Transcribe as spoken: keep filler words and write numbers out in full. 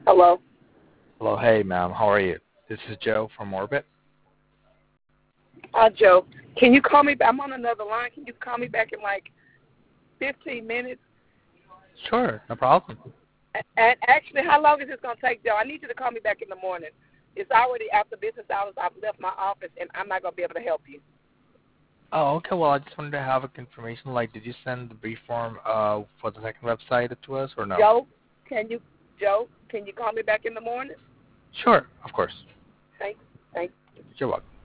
Hello. Hello, hey ma'am, how are you? This is Joe from Orbit. Uh, Joe, can you call me back? I'm on another line. Can you call me back in like fifteen minutes? Sure, no problem. And actually, how long is this going to take, Joe? I need you to call me back in the morning. It's already after business hours. I've left my office, and I'm not going to be able to help you. Oh, okay, well, I just wanted to have a confirmation, like, did you send the brief form uh, for the second website to us, or no? Joe, can you, Joe, can you call me back in the morning? Sure, of course. Thanks. Thanks. You're welcome.